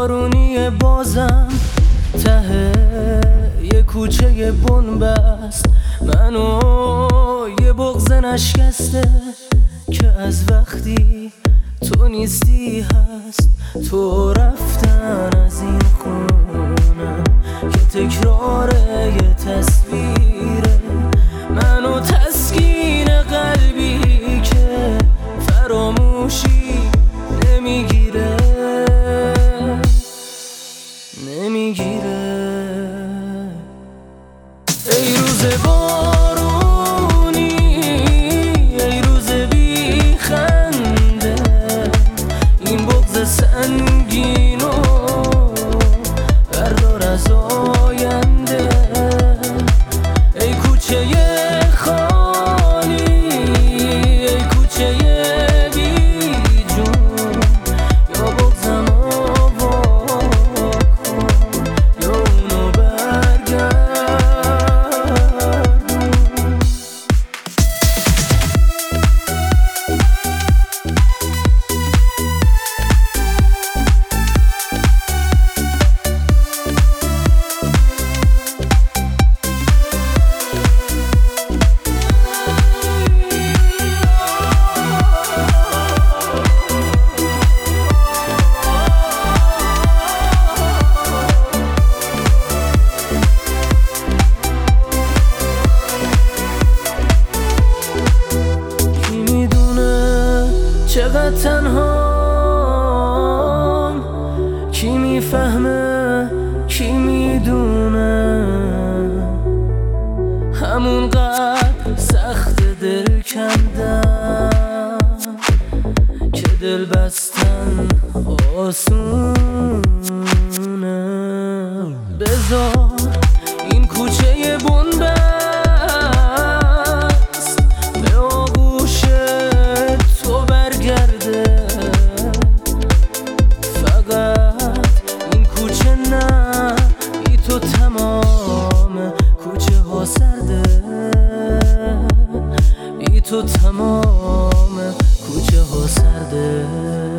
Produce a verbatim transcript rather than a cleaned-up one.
بارونی بازم ته یه کوچه بنبست، منو یه بغض نشکسته که از وقتی تو نیستی هست. تو رفتن از این خونه که تکرار یه تصویره، منو تسکین قلبی که فراموشی نمیگیره نمیگیره. ای روز بارونی، ای روز بی خنده، این بغض سنگینو بردار از آینده. ای کوچه خالی، ای کوچه بی جون، یا بغضم آوا کن یا اونو برگرد. چقدر تنهام، کی میفهمه کی میدونه، همونقدر سخت دل کندم که دل بستن آسونه. بذار این کوچه بنبست به آغوش تو برگرده، فقط این کوچه نه، ای تو تمام کوچه ها سرده، ای تو تمام کوچه ها سرده.